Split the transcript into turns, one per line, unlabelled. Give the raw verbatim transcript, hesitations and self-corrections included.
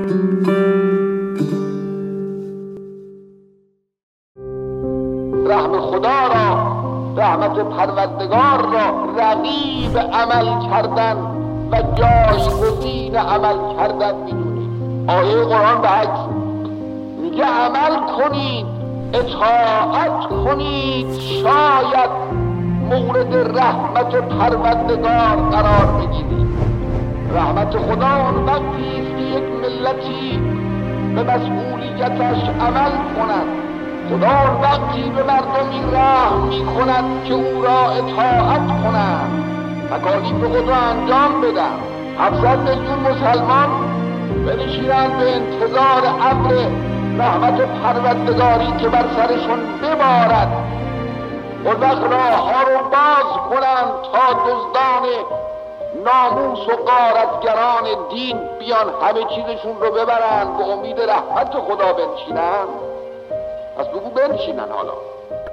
رحم خدا را، رحمت پروردگار را رقیب عمل کردن و جایگزین عمل کردن میدونید. آیه قرآن به عکس میگه عمل کنید، اطاعت کنید، شاید مورد رحمت پروردگار قرار بگیرید. رحمت خدا آن وقتی است که یک ملتی به مسئولیتش عمل کند. خدا آن وقتی به مردمی رحم می کند که او را اطاعت کنند، تکالیف خود را انجام بدن. هفتصد میلیون مسلمان بنشینند به انتظار امر رحمت پروردگاری که بر سرشون ببارد. اون وقت راه ها رو باز کنند تا دزدان ناموس و غارتگران دین بیان همه چیزشون رو ببرند، به امید رحمت خدا بنشینند. پس بگو بنشینن. حالا